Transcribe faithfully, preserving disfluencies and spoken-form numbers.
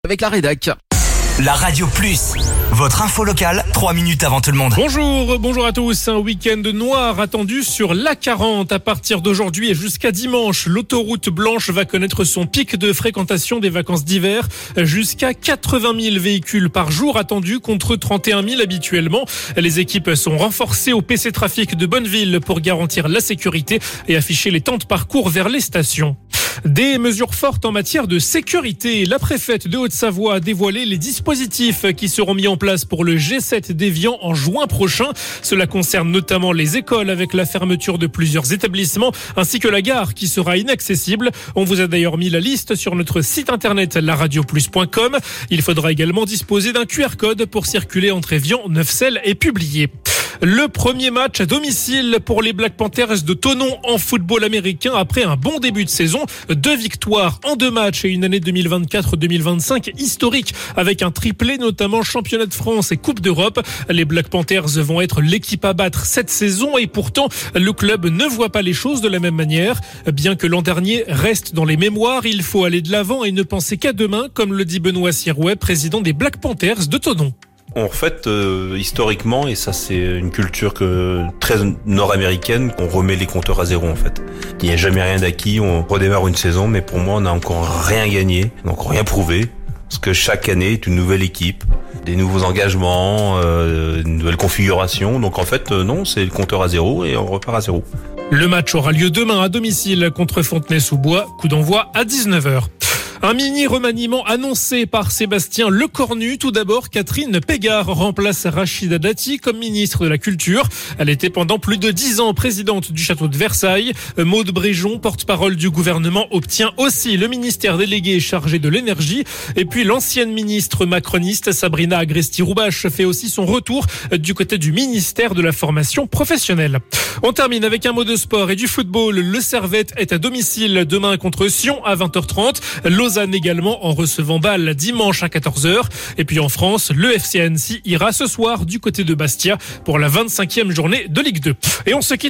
avec la rédac. La Radio Plus, votre info locale, trois minutes avant tout le monde. Bonjour, bonjour à tous. Un week-end noir attendu sur l'A quarante. À partir d'aujourd'hui et jusqu'à dimanche, l'autoroute blanche va connaître son pic de fréquentation des vacances d'hiver. Jusqu'à quatre-vingt mille véhicules par jour attendus contre trente et un mille habituellement. Les équipes sont renforcées au P C Trafic de Bonneville pour garantir la sécurité et afficher les temps de parcours vers les stations. Des mesures fortes en matière de sécurité. La préfète de Haute-Savoie a dévoilé les dispositifs qui seront mis en place pour le G sept d'Évian en juin prochain. Cela concerne notamment les écoles avec la fermeture de plusieurs établissements ainsi que la gare qui sera inaccessible. On vous a d'ailleurs mis la liste sur notre site internet la radio plus point com. Il faudra également disposer d'un Q R code pour circuler entre Évian, Neufchâtel et Publié. Le premier match à domicile pour les Black Panthers de Thonon en football américain après un bon début de saison. Deux victoires en deux matchs et une année deux mille vingt-quatre deux mille vingt-cinq historique avec un triplé, notamment championnat de France et Coupe d'Europe. Les Black Panthers vont être l'équipe à battre cette saison et pourtant le club ne voit pas les choses de la même manière. Bien que l'an dernier reste dans les mémoires, il faut aller de l'avant et ne penser qu'à demain, comme le dit Benoît Sirouet, président des Black Panthers de Thonon. En fait, euh, historiquement, et ça c'est une culture que très nord-américaine, on remet les compteurs à zéro en fait. Il n'y a jamais rien d'acquis, on redémarre une saison, mais pour moi on n'a encore rien gagné, on n'a encore rien prouvé, parce que chaque année est une nouvelle équipe, des nouveaux engagements, euh, une nouvelle configuration, donc en fait euh, non, c'est le compteur à zéro et on repart à zéro. Le match aura lieu demain à domicile contre Fontenay-sous-Bois, coup d'envoi à dix-neuf heures. Un mini remaniement annoncé par Sébastien Lecornu. Tout d'abord, Catherine Pégard remplace Rachida Dati comme ministre de la Culture. Elle était pendant plus de dix ans présidente du château de Versailles. Maude Bréjon, porte-parole du gouvernement, obtient aussi le ministère délégué chargé de l'énergie. Et puis l'ancienne ministre macroniste Sabrina Agresti-Roubache fait aussi son retour du côté du ministère de la formation professionnelle. On termine avec un mot de sport et du football. Le Servette est à domicile demain contre Sion à vingt heures trente. Lausanne également en recevant Bâle dimanche à quatorze heures. Et puis en France, le F C Annecy ira ce soir du côté de Bastia pour la vingt-cinquième journée de Ligue deux. Et on se quitte